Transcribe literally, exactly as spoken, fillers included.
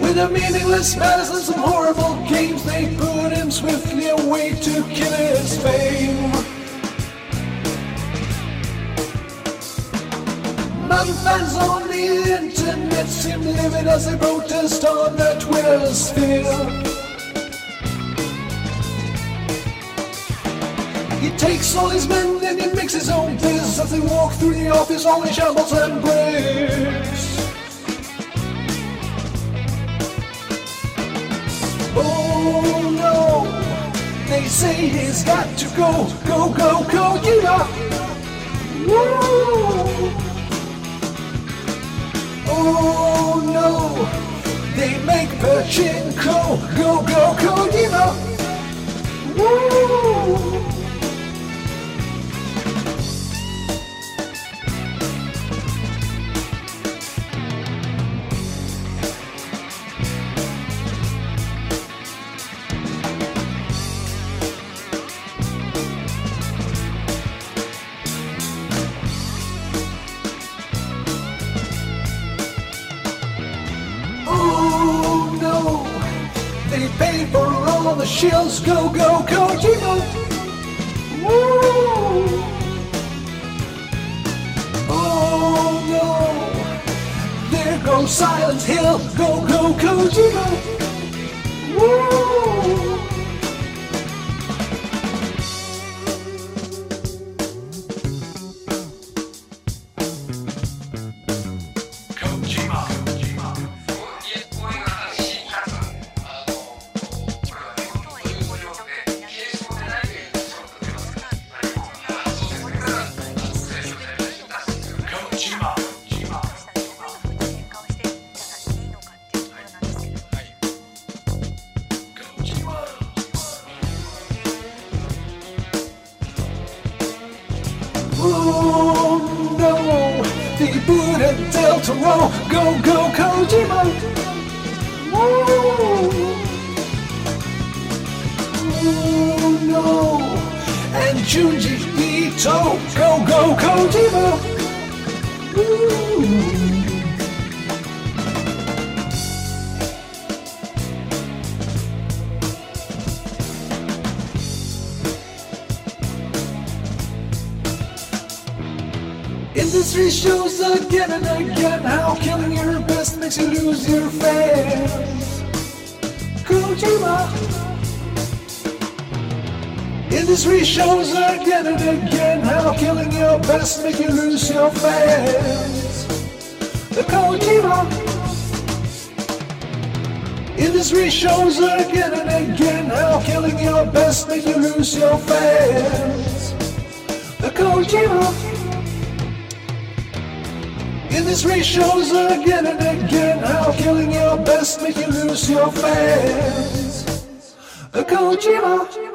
With a meaningless madness and some horrible games, they put him swiftly away to kill his fame. Mountain fans on the internet seem livid as they protest on the Twitter sphere. He takes all his men and he makes his own biz as they walk through the office all in shambles and bricks. Oh no, they say he's got to go, go, go, Kojima. Woo! Oh no, they make Pachinko, go, go, Kojima. Woo! They pay for all the shills, go, go, Kojima. Woo! Oh no, there goes Silent Hill, go, go, Kojima. Woo! Oh no, the Buddha Delta Row, go, go, Kojima. Woo! Oh no, and Junji Ito, go, go, Kojima. Woo! Industry shows again and again how killing your best makes you lose your fans. Kojima. Industry shows again and again how killing your best makes you lose your fans. The Kojima. Industry shows again and again how killing your best makes you lose your fans. The Kojima. Industry shows again and again how killing your best make you lose your fans. The Kojima.